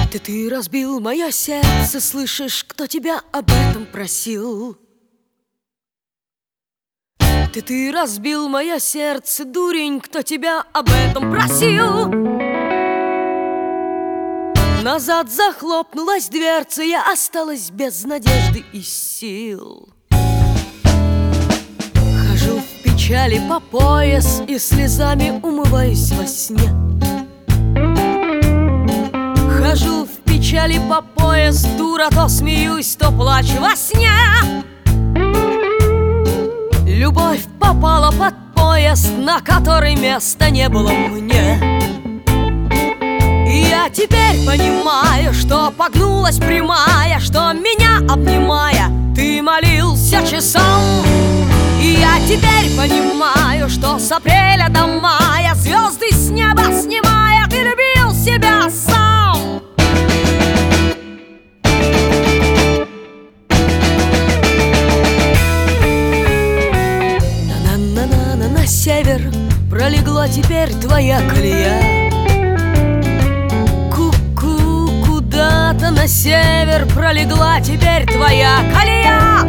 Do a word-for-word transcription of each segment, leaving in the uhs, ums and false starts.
Ты, ты разбил мое сердце, слышишь, кто тебя об этом просил? Ты, ты разбил мое сердце, дурень, кто тебя об этом просил? Назад захлопнулась дверца, я осталась без надежды и сил. Хожу в печали по пояс и слезами умываюсь во сне. Хожу в печали по пояс, дура, то смеюсь, то плачу во сне. Любовь попала под пояс, на который места не было мне. И я теперь понимаю, что погнулась прямая, что меня обнимая, ты молился часам. И я теперь понимаю, что с апреля до мая, звезды с неба снимая, ты любил себя сам. На-на-на-на-на, на север пролегла теперь твоя колея. Ку-ку, куда-то на север пролегла теперь твоя колея.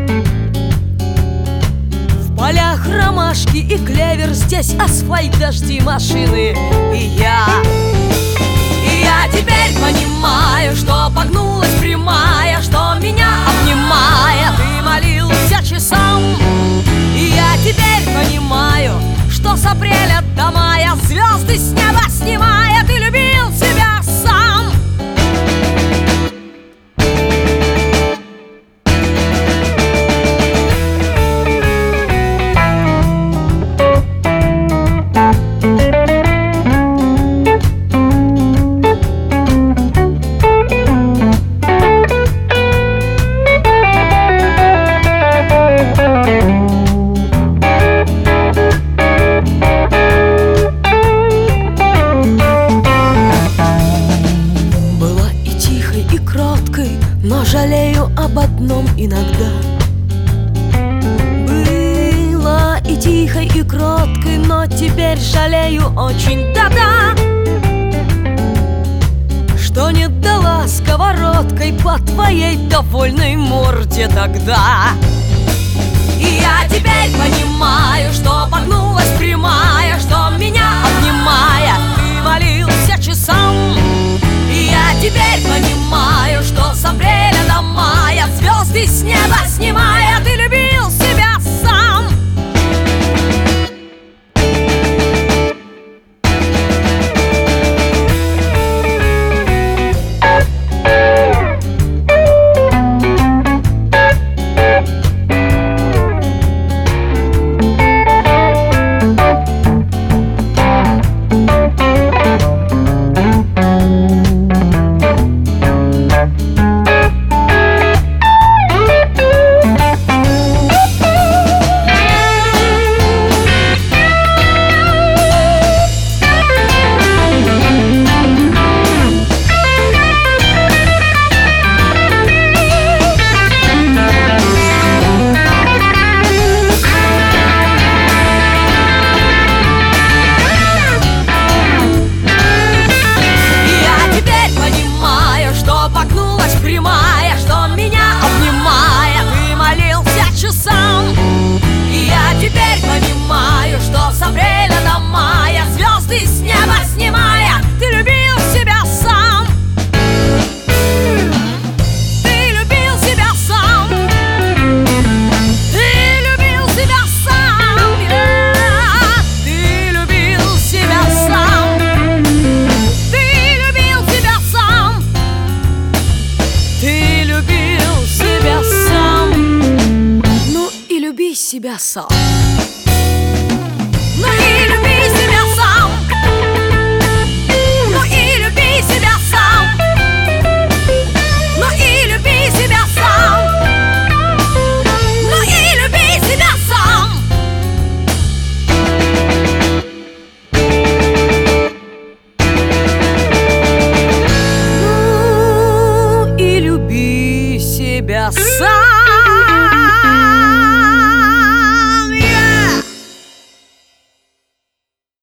В полях ромашки и клевер, здесь асфальт, дожди, машины и я. И я теперь понимаю, что погнулась прямая, что меня обнимая, ты молился часам. И я теперь понимаю, что с апреля до мая, звезды с неба снимая, ты любил себя сам. Но жалею об одном иногда. Была и тихой, и кроткой, но теперь жалею очень, да-да, что не дала сковородкой по твоей довольной морде тогда. И я теперь понимаю, что погнулась прямая, что меня обнимая, ты молился часам. И я теперь понимаю, что с апреля до мая, звезды с неба снимая, ты любил себя сам. Себя сам. Ну и